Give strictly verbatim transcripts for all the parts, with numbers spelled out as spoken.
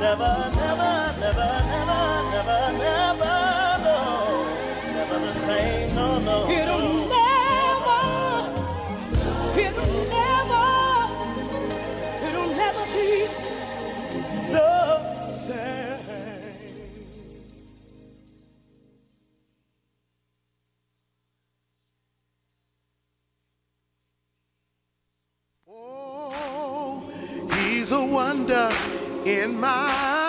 never, never, never, never, never, never, no, never the same, no, no. It'll no. never, it'll never, it'll never be the same. He's a wonder in my.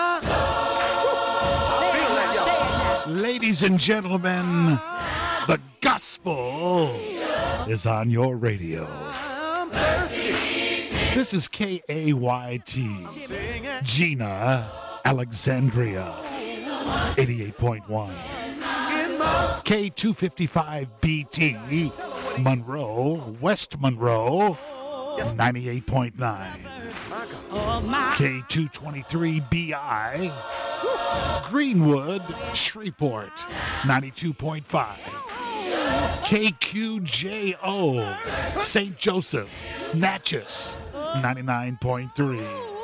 I feel that, y'all. Ladies and gentlemen, the gospel is on your radio. I'm thirsty. This is K A Y T, Gina, Alexandria, eighty-eight point one. K two fifty-five B T, Monroe, West Monroe, ninety-eight point nine. K two twenty-three B I, Greenwood, Shreveport, ninety-two point five. K Q J O, Saint Joseph, Natchez, ninety-nine point three.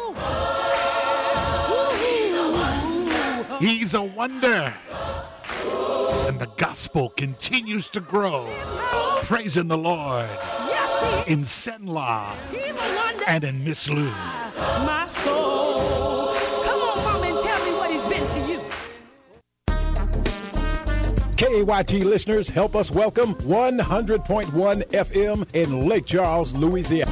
He's a wonder. And the gospel continues to grow. Praising the Lord in Senla and in Miss Lou. My soul. Come on, Mama, and tell me what he's been to you. K A Y T listeners, help us welcome one hundred point one F M in Lake Charles, Louisiana.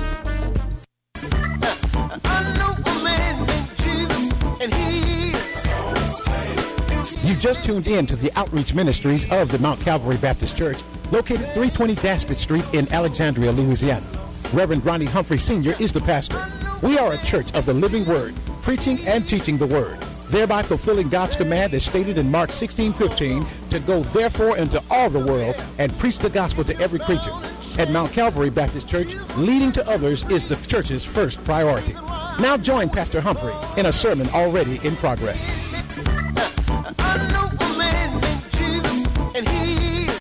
I know a man named Jesus, and he is. You just tuned in to the outreach ministries of the Mount Calvary Baptist Church, located three twenty Daspit Street in Alexandria, Louisiana. Reverend Ronnie Humphrey Senior is the pastor. We are a church of the living word, preaching and teaching the word, thereby fulfilling God's command as stated in Mark sixteen fifteen, to go therefore into all the world and preach the gospel to every creature. At Mount Calvary Baptist Church, leading to others is the church's first priority. Now join Pastor Humphrey in a sermon already in progress. I know a man named Jesus, and he is.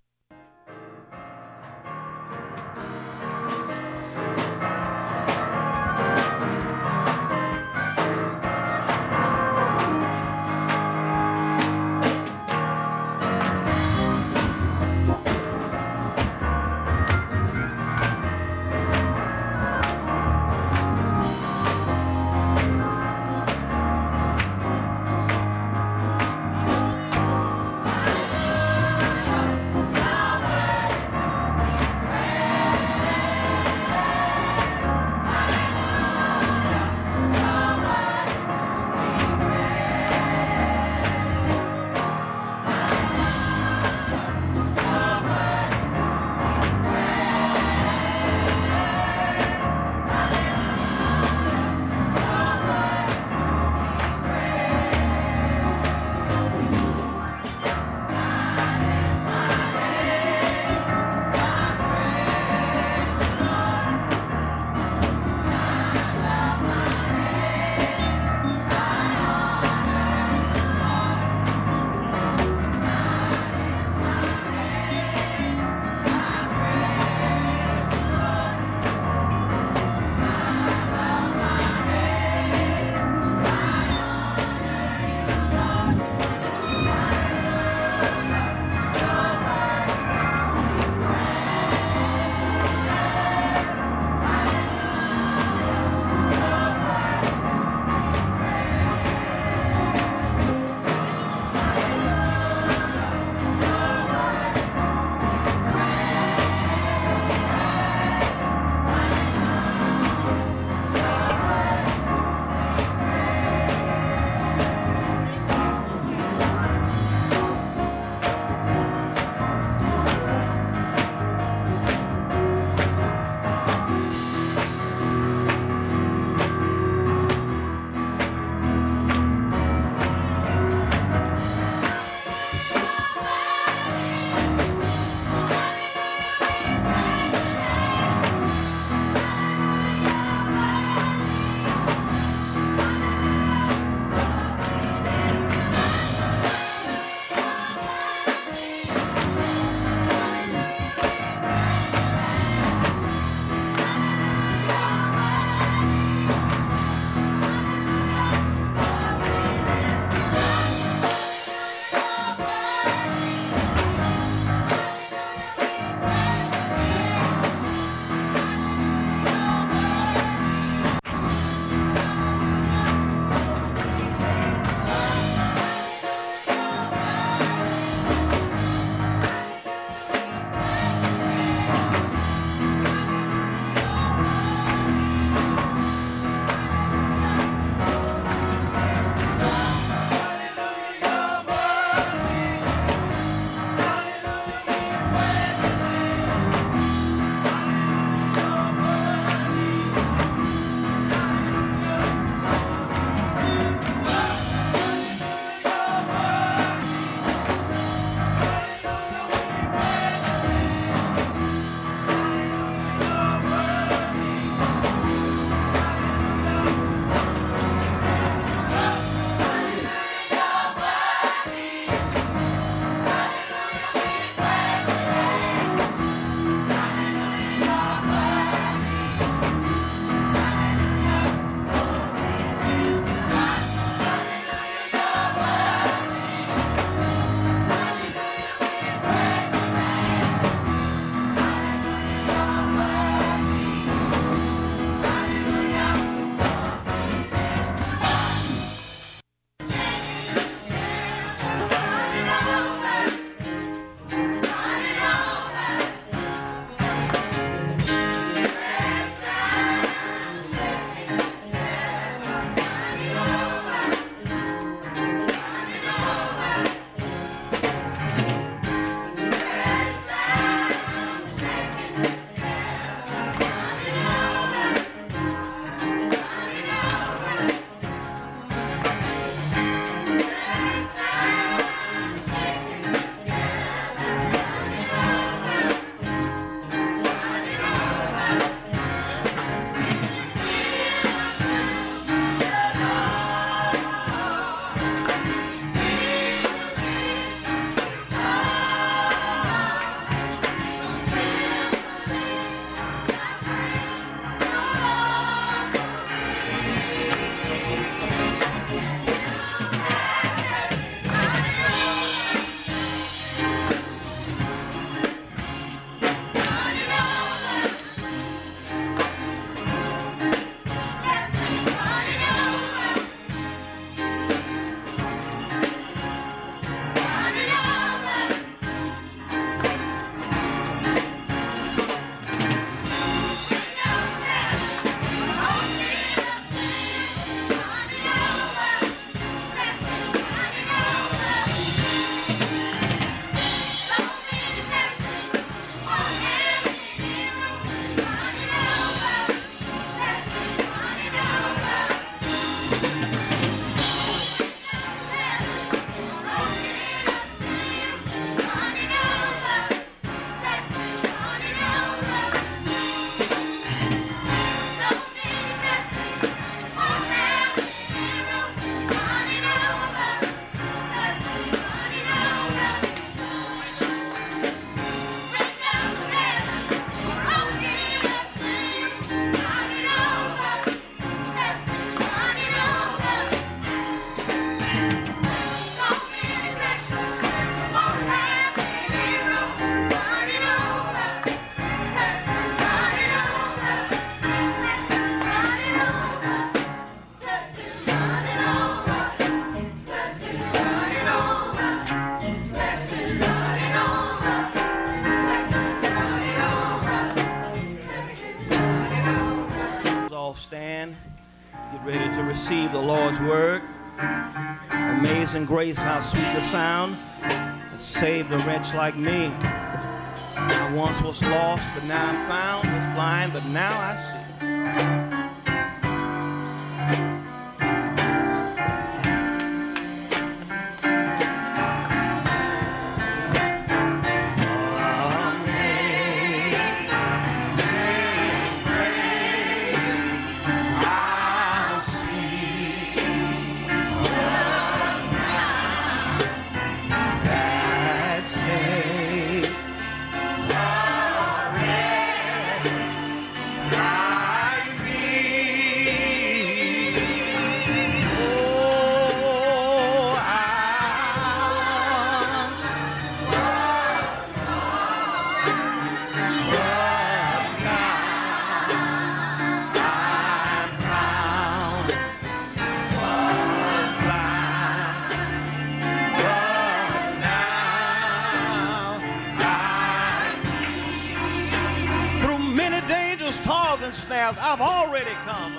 stand. Get ready to receive the Lord's word. Amazing grace, how sweet the sound that saved a wretch like me. I once was lost, but now I'm found. Was blind, but now I see. Snares, I've already come.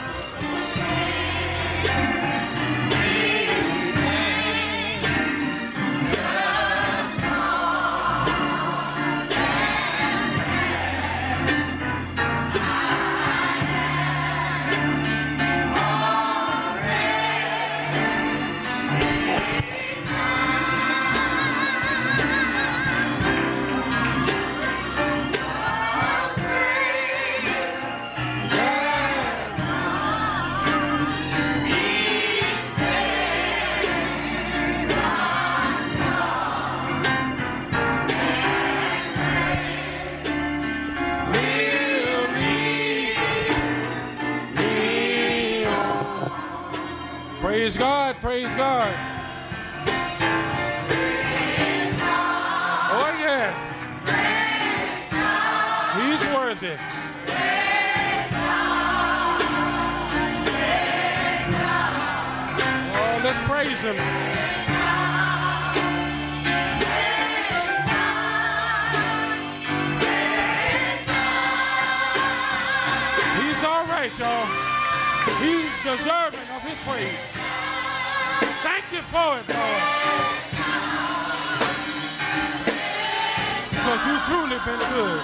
Praise God, praise God. Oh, yes. He's worthy. Oh, let's praise him. He's all right, y'all. He's deserving of his praise. Thank you for it, Lord. Because you've truly been good.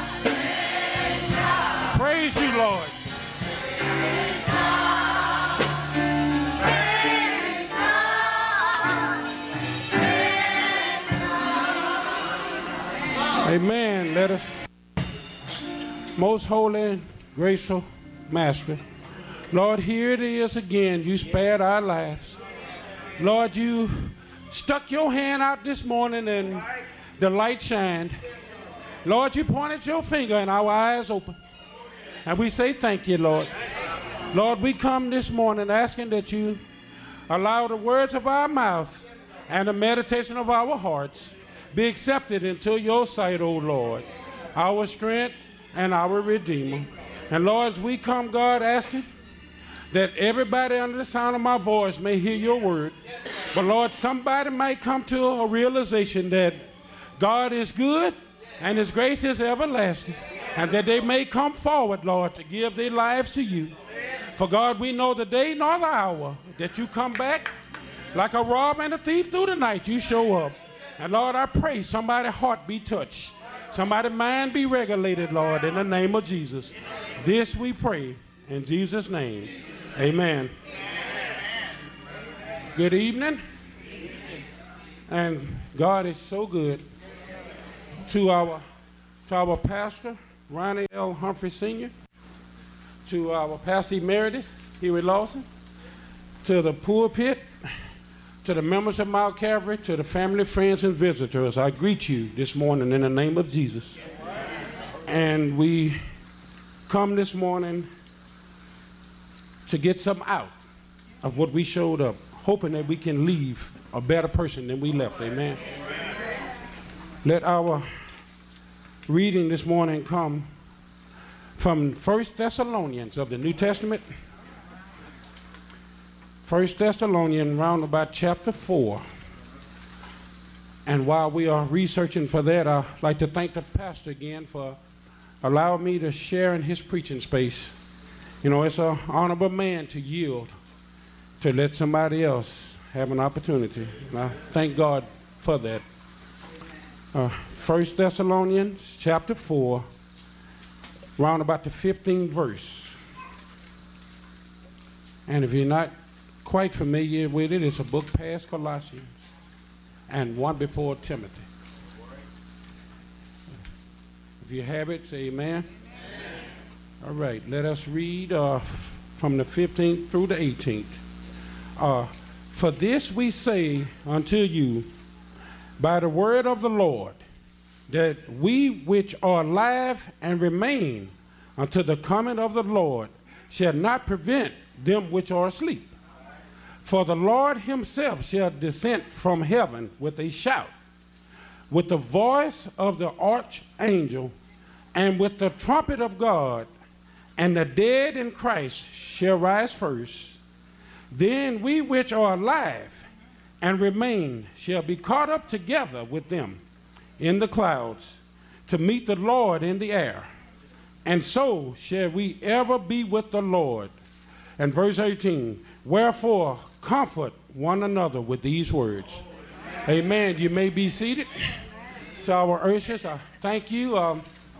Praise you, Lord. Amen. Let us, most holy, graceful Master, Lord, here it is again. You spared our lives. Lord, you stuck your hand out this morning and the light shined. Lord, you pointed your finger and our eyes open. And we say thank you, Lord. Lord, we come this morning asking that you allow the words of our mouth and the meditation of our hearts be accepted into your sight, O Lord, our strength and our Redeemer. And Lord, as we come, God, asking that everybody under the sound of my voice may hear your word. But Lord, somebody might come to a realization that God is good and his grace is everlasting, and that they may come forward, Lord, to give their lives to you. For God, we know the day nor the hour that you come back like a robber and a thief through the night. You show up. And Lord, I pray somebody's heart be touched, somebody's mind be regulated, Lord, in the name of Jesus. This we pray in Jesus' name. Amen. Good evening. And God is so good to our to our pastor, Ronnie L. Humphrey Senior, to our pastor emeritus, Huey Lawson, to the pulpit, to the members of Mount Calvary, to the family, friends, and visitors. I greet you this morning in the name of Jesus. And we come this morning to get something out of what we showed up, hoping that we can leave a better person than we left. Amen. Let our reading this morning come from First Thessalonians of the New Testament. First Thessalonians, round about chapter four. And while we are researching for that, I'd like to thank the pastor again for allowing me to share in his preaching space You know, it's an honorable man to yield, to let somebody else have an opportunity. And I thank God for that. Uh, First Thessalonians chapter four, round about the fifteenth verse. And if you're not quite familiar with it, it's a book past Colossians and one before Timothy. If you have it, say amen. Amen. All right, let us read uh, from the fifteenth through the eighteenth. Uh, For this we say unto you by the word of the Lord, that we which are alive and remain until the coming of the Lord shall not prevent them which are asleep. For the Lord himself shall descend from heaven with a shout, with the voice of the archangel, and with the trumpet of God, and the dead in Christ shall rise first. Then we which are alive and remain shall be caught up together with them in the clouds to meet the Lord in the air. And so shall we ever be with the Lord. And verse eighteen, wherefore comfort one another with these words. Amen. You may be seated. To our ushers, I thank you. Um,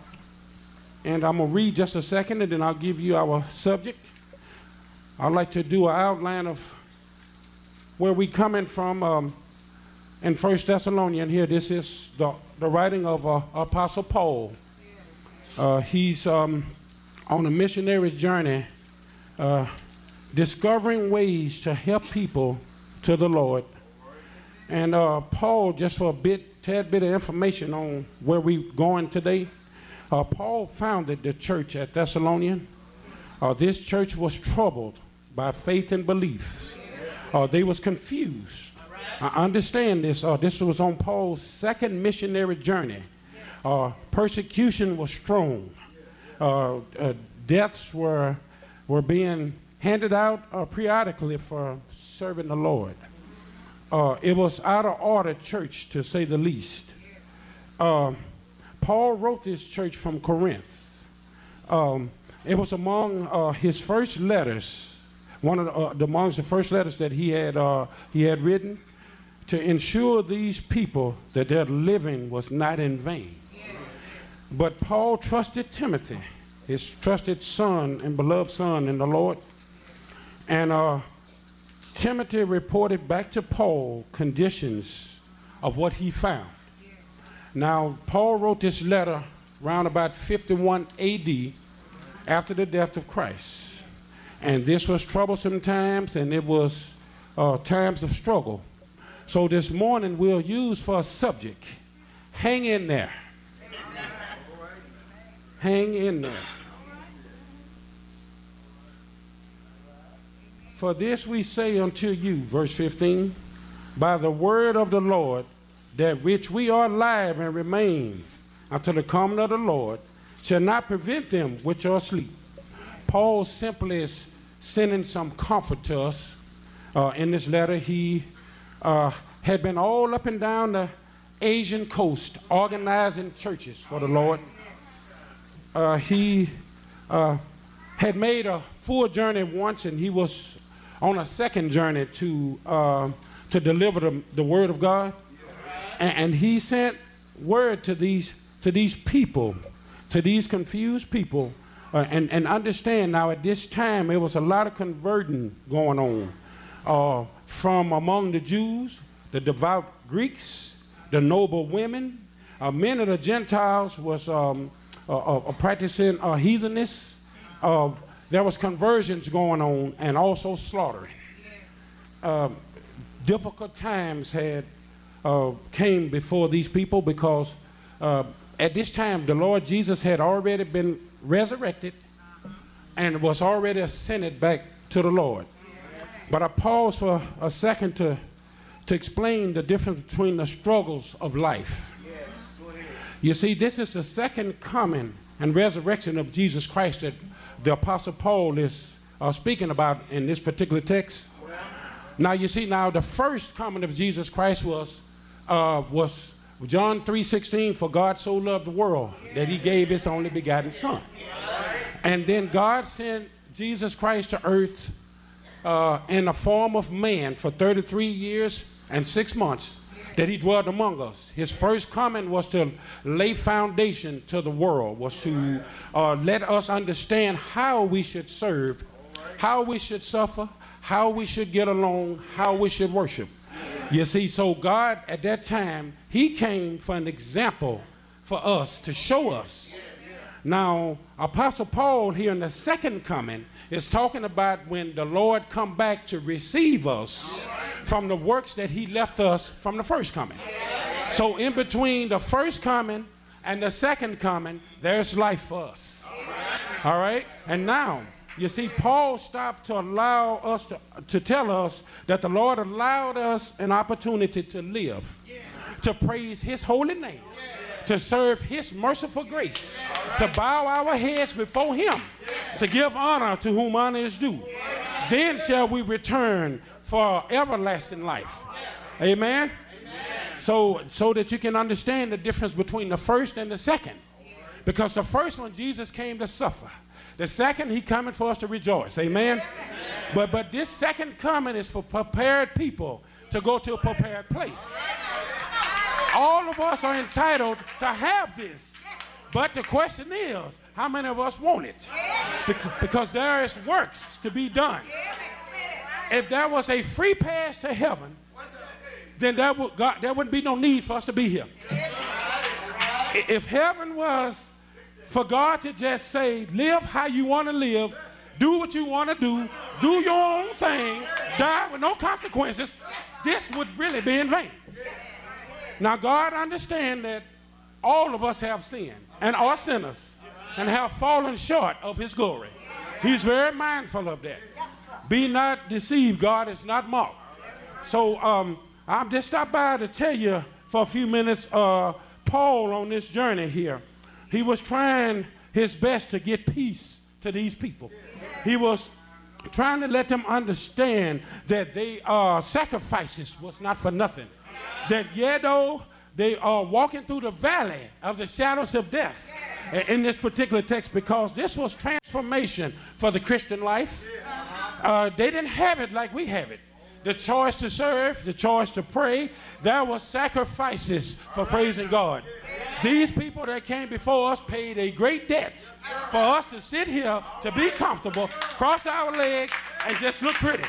and I'm going to read just a second, and then I'll give you our subject. I'd like to do an outline of where we're coming from um, in First Thessalonians here. This is the, the writing of uh, Apostle Paul. Uh, he's um, on a missionary journey, uh, discovering ways to help people to the Lord. And uh, Paul, just for a bit, tad bit of information on where we're going today, uh, Paul founded the church at Thessalonian. Uh, this church was troubled by faith and belief. Uh, they was confused. I understand this. Uh, this was on Paul's second missionary journey. Uh, persecution was strong. Uh, uh, deaths were, were being handed out uh, periodically for serving the Lord. Uh, it was out of order church, to say the least. Uh, Paul wrote this church from Corinth. Um, it was among uh, his first letters, one of the, uh, the amongst the first letters that he had uh, he had written, to ensure these people that their living was not in vain. But Paul trusted Timothy, his trusted son and beloved son in the Lord, and uh, Timothy reported back to Paul conditions of what he found. Now, Paul wrote this letter around about fifty-one A D after the death of Christ. And this was troublesome times, and it was uh, times of struggle. So this morning we'll use for a subject, hang in there. Hang in there. For this we say unto you, verse fifteen, by the word of the Lord, that which we are alive and remain until the coming of the Lord shall not prevent them which are asleep. Paul simply is sending some comfort to us. Uh, in this letter, he uh, had been all up and down the Asian coast organizing churches for the Lord. Uh, he uh, had made a full journey once, and he was on a second journey to uh, to deliver the, the word of God. And, and he sent word to these to these people, to these confused people, uh, and, and understand now at this time there was a lot of converting going on uh, from among the Jews, the devout Greeks, the noble women. Uh, many of the Gentiles was um, uh, uh, practicing uh, heathenness. Uh, there was conversions going on and also slaughtering. Uh, difficult times had uh, came before these people because uh, at this time the Lord Jesus had already been resurrected and was already ascended back to the Lord. But I pause for a second to, to explain the difference between the struggles of life. You see, this is the second coming and resurrection of Jesus Christ that the Apostle Paul is uh, speaking about in this particular text. Now, you see, now the first coming of Jesus Christ was uh, was John three sixteen, for God so loved the world that he gave his only begotten son. And then God sent Jesus Christ to earth uh, in the form of man for thirty-three years and six months that he dwelt among us. His first coming was to lay foundation to the world, was to uh, let us understand how we should serve, how we should suffer, how we should get along, how we should worship. You see, so God at that time, he came for an example for us to show us. Now, Apostle Paul here in the second coming is talking about when the Lord come back to receive us from the works that he left us from the first coming. So in between the first coming and the second coming, there's life for us. All right? And now, you see, Paul stopped to allow us to, to tell us that the Lord allowed us an opportunity to live, to praise his holy name, to serve his merciful grace, to bow our heads before him, to give honor to whom honor is due. Then shall we return for everlasting life. Amen? So, so that you can understand the difference between the first and the second. Because the first one, Jesus came to suffer. The second, he coming for us to rejoice. Amen? Amen. But, but this second coming is for prepared people to go to a prepared place. All of us are entitled to have this. But the question is, how many of us want it? Because, because there is works to be done. If there was a free pass to heaven, then there, would, God, there wouldn't be no need for us to be here. If heaven was for God to just say, live how you want to live, do what you want to do, do your own thing, die with no consequences, this would really be in vain. Now, God understands that all of us have sinned and are sinners and have fallen short of his glory. He's very mindful of that. Be not deceived, God is not mocked. So um, I'm just stopped by to tell you for a few minutes, uh, Paul on this journey here, he was trying his best to get peace to these people. He was trying to let them understand that they uh, sacrifices was not for nothing. That yet though they are walking through the valley of the shadows of death in this particular text, because this was transformation for the Christian life. Uh, they didn't have it like we have it. The choice to serve, the choice to pray, there was sacrifices for praising God. These people that came before us paid a great debt for us to sit here, to be comfortable, cross our legs, and just look pretty.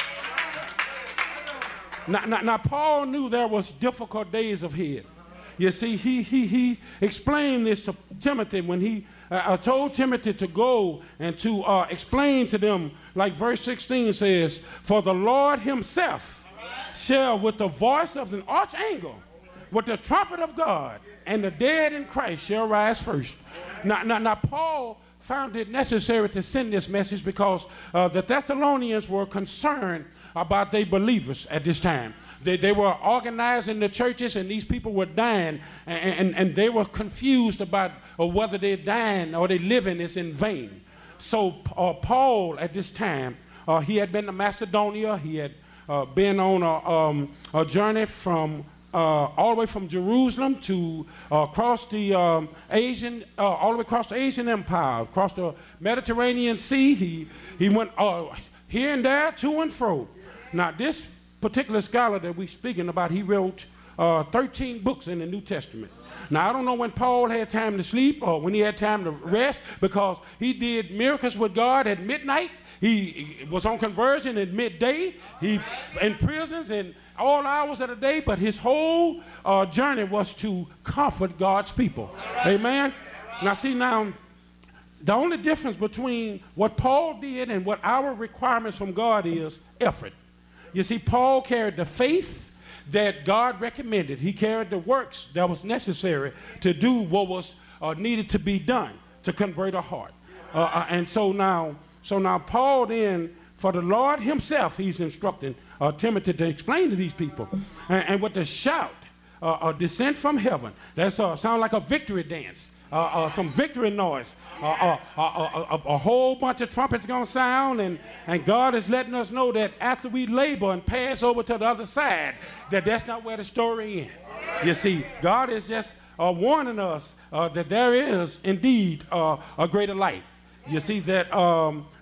Now, now, now Paul knew there was difficult days ahead. You see, he, he, he explained this to Timothy when he uh, told Timothy to go and to uh, explain to them, like verse sixteen says, for the Lord himself shall with the voice of an archangel, with the trumpet of God, and the dead in Christ shall rise first. Now, now, now Paul found it necessary to send this message because uh, the Thessalonians were concerned about their believers at this time. They, they were organizing the churches, and these people were dying, and, and, and they were confused about uh, whether they're dying or they're living is in vain. So uh, Paul, at this time, uh, he had been to Macedonia. He had uh, been on a, um, a journey from uh, all the way from Jerusalem to uh, across the um, Asian, uh, all the way across the Asian Empire, across the Mediterranean Sea. He he went uh, here and there, to and fro. Now, this particular scholar that we're speaking about, he wrote uh, thirteen books in the New Testament. Now, I don't know when Paul had time to sleep or when he had time to rest, because he did miracles with God at midnight. He, he was on conversion at midday. He in prisons in all hours of the day, but his whole uh, journey was to comfort God's people. Amen? Now, see, now, the only difference between what Paul did and what our requirements from God is effort. You see, Paul carried the faith that God recommended. He carried the works that was necessary to do what was uh, needed to be done to convert a heart. Uh, uh, and so now, so now Paul then, for the Lord himself, he's instructing uh, Timothy to explain to these people. And, and with the shout, uh, a descent from heaven, that uh, sounds like a victory dance. Uh, uh, some victory noise, uh, uh, uh, uh, uh, a whole bunch of trumpets gonna sound, and, and God is letting us know that after we labor and pass over to the other side, that that's not where the story ends. You see, God is just uh, warning us uh, that there is indeed uh, a greater light. You see that um,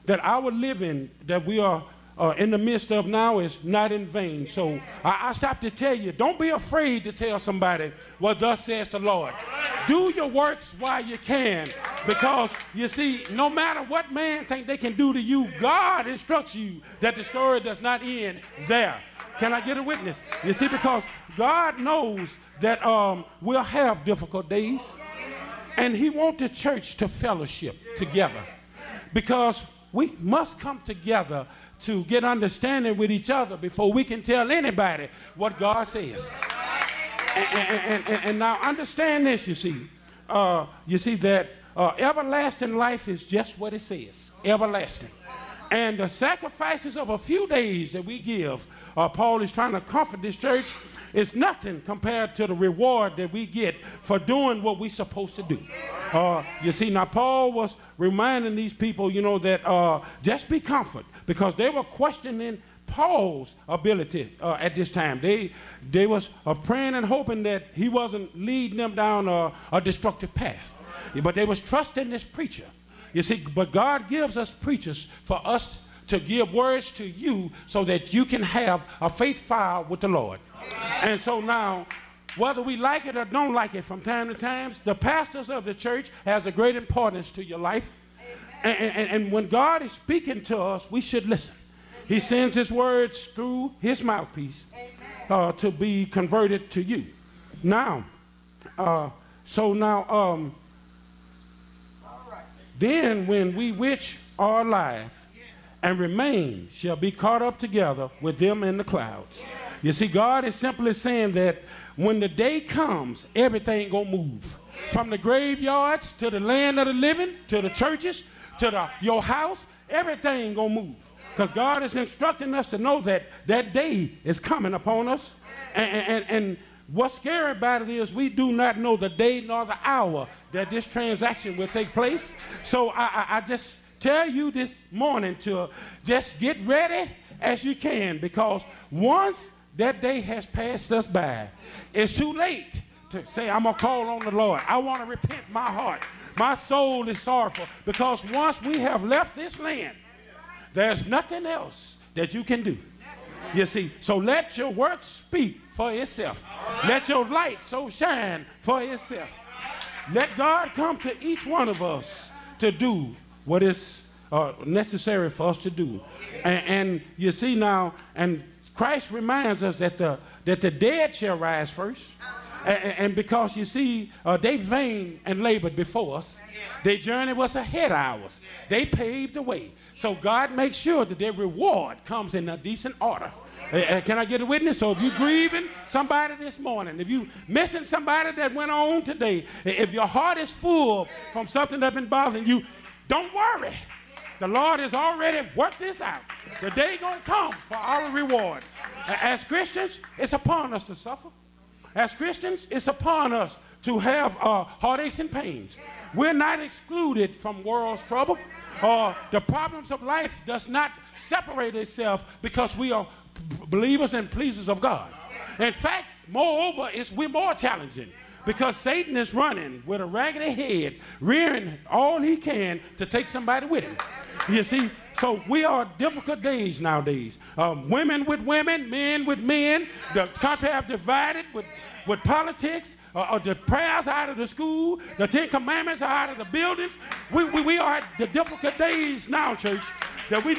that our living that we are uh, in the midst of now is not in vain. So I, I stop to tell you, don't be afraid to tell somebody what thus says the Lord. Do your works while you can, because you see, no matter what man think they can do to you, God instructs you that the story does not end there. Can I get a witness? You see, because God knows that um, we'll have difficult days, and he wants the church to fellowship together, because we must come together to get understanding with each other before we can tell anybody what God says. And, and, and, and now understand this, you see. Uh, you see that uh, everlasting life is just what it says, everlasting. And the sacrifices of a few days that we give, uh, Paul is trying to comfort this church, is nothing compared to the reward that we get for doing what we're supposed to do. Uh, you see, now Paul was reminding these people, you know, that uh, just be comfort, because they were questioning Paul's ability uh, at this time. They, they was uh, praying and hoping that he wasn't leading them down a, a destructive path. But they was trusting this preacher. You see, but God gives us preachers for us to give words to you so that you can have a faith file with the Lord. And so now, whether we like it or don't like it from time to time, the pastors of the church has a great importance to your life. And, and, and when God is speaking to us, we should listen. He sends his words through his mouthpiece uh, to be converted to you. Now, uh, so now, um, then when we which are alive and remain shall be caught up together with them in the clouds. You see, God is simply saying that when the day comes, everything gonna move. From the graveyards to the land of the living, to the churches, to the, your house, everything gonna move. Because God is instructing us to know that that day is coming upon us. And, and, and what's scary about it is we do not know the day nor the hour that this transaction will take place. So I, I, I just tell you this morning to just get ready as you can, because once that day has passed us by, it's too late to say, I'm going to call on the Lord. I want to repent my heart. My soul is sorrowful, because once we have left this land, there's nothing else that you can do. You see, so let your work speak for itself. Let your light so shine for itself. Let God come to each one of us to do what is uh, necessary for us to do. And, and you see now, and Christ reminds us that the, that the dead shall rise first. And, and because you see, uh, they vain and labored before us. Their journey was ahead of ours. They paved the way. So God makes sure that their reward comes in a decent order. Uh, can I get a witness? So if you're grieving somebody this morning, if you're missing somebody that went on today, if your heart is full from something that's been bothering you, don't worry. The Lord has already worked this out. The day gonna come for our reward. As Christians, it's upon us to suffer. As Christians, it's upon us to have uh, heartaches and pains. We're not excluded from world's trouble. Uh, the problems of life does not separate itself because we are believers and pleasers of God. In fact, moreover, it's, we're more challenging, because Satan is running with a raggedy head, rearing all he can to take somebody with him. You see, so we are difficult days nowadays. Um, women with women, men with men. The country have divided with, with politics. Uh, uh, the prayers are out of the school. The Ten Commandments are out of the buildings. We, we, we are at the difficult days now, church, that we